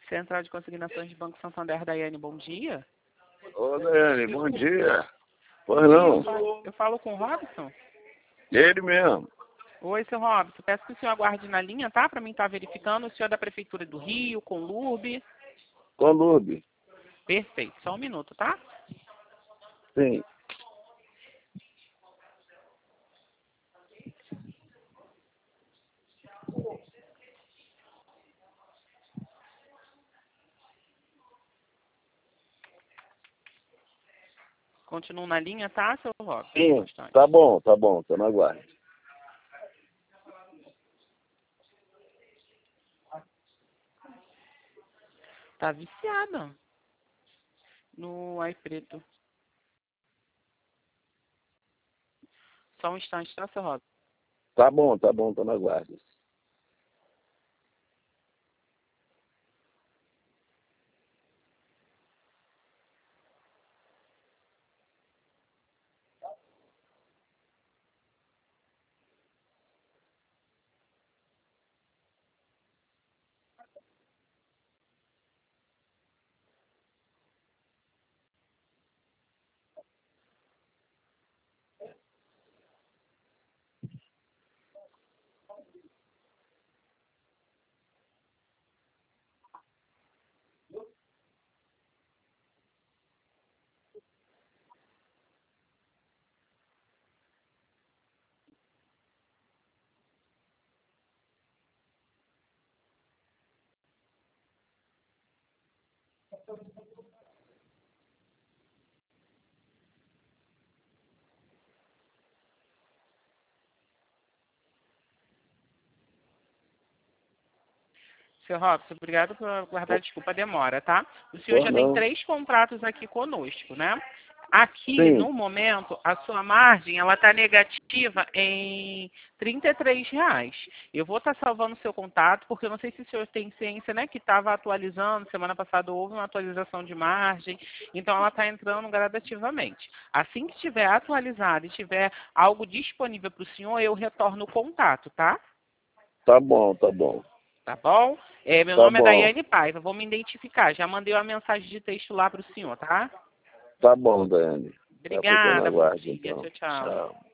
Central de Consignações de Banco Santander, Daiane, bom dia. Ô, Daiane, bom dia. Pois Sim, não? eu falo com o Robson? Ele mesmo. Oi, seu Robson. Peço que o senhor aguarde na linha, tá? Para mim estar verificando. O senhor é da Prefeitura do Rio, com Lurbe. Colube. Perfeito. Só um minuto, tá? Sim. Continuo na linha, tá, seu Robson? Sim, Bastante. tá bom, tô na guarda. Tá viciada no Ai Preto. Só um instante, tá, seu Robson? Tá bom, tô na guarda. Seu Robson, obrigado por guardar desculpa a demora, tá? O senhor Pois já tem não? 3 contratos aqui conosco, né? Aqui, Sim. no momento, a sua margem, ela está negativa em R$ 33. Eu vou estar salvando o seu contato, porque eu não sei se o senhor tem ciência, né, que estava atualizando, semana passada houve uma atualização de margem, então ela está entrando gradativamente. Assim que estiver atualizado e tiver algo disponível para o senhor, eu retorno o contato, tá? Tá bom. Tá bom? Meu Tá nome é bom. Daiane Paiva, vou me identificar. Já mandei uma mensagem de texto lá para o senhor, tá? Tá bom, Daiane. Eu tô na Obrigada, bom guarda, dia. então. Tchau, tchau. Tchau.